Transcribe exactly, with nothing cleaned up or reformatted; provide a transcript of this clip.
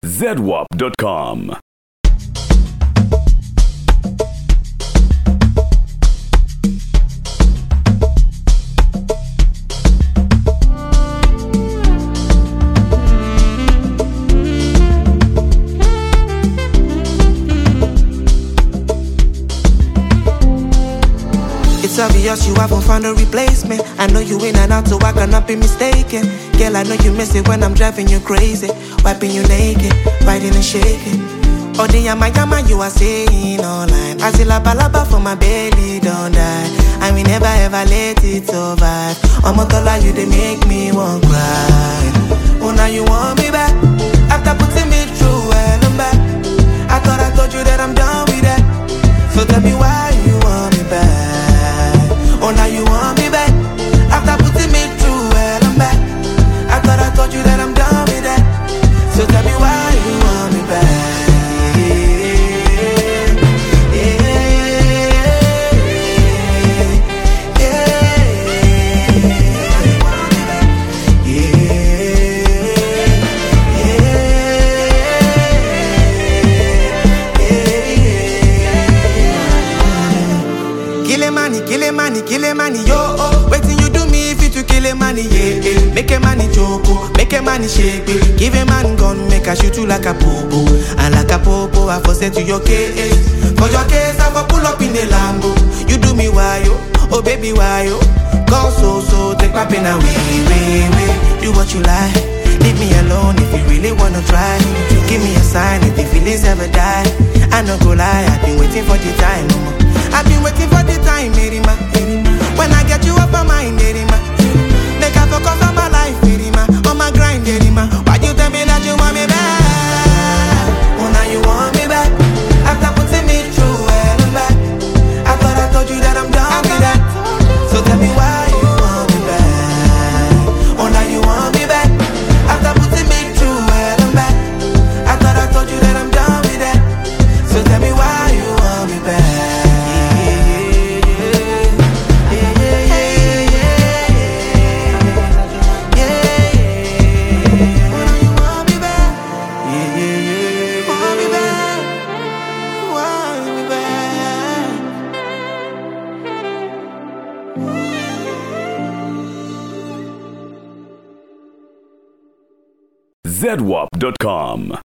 zedwap dot com. It's obvious you haven't found a replacement. I know you in and out, so I cannot be mistaken. Girl, I know you miss it when I'm driving you crazy, wiping you naked, riding and shaking. Oh, the yama yama you are saying online. I see la balaba for my belly, don't die. And we never ever let it survive. I'm a color, you they make me want cry. Oh, now you want me back after putting me through hell and back. I thought I told you that I'm done with that. So tell me why you want me back. Oh, now you want me back after putting me through hell and back. I thought I told you that I'm done with that. So tell me why you want me back. Kill a money, yo, oh. Waiting you do me if you to kill a money, yeah, yeah. Make a money choco, make a money shake, baby. Give a man gun, make a shoot you like a popo. And like a popo, I for send to your case. For your case, I for pull up in the Lambo. You do me why, yo, oh baby, why, yo. Go so, so, take my pen away, way, way. Do what you like, leave me alone if you really wanna try. Give me a sign if the feelings ever die. I no go lie, I've been waiting for the time, no more. I've been waiting for the time, Merima. When I get you up my mind, Merima. Make I focus on my life, Merima. On my grind, Merima. Why you tell me that you want me back? Oh, now you want me back after putting me through hell and back. I thought I told you that I'm done with that. So tell me why you want me back. Oh, now you want me back after putting me through hell and back. I thought I told you that I'm done with that. So tell me why you want me back. zedwap dot com.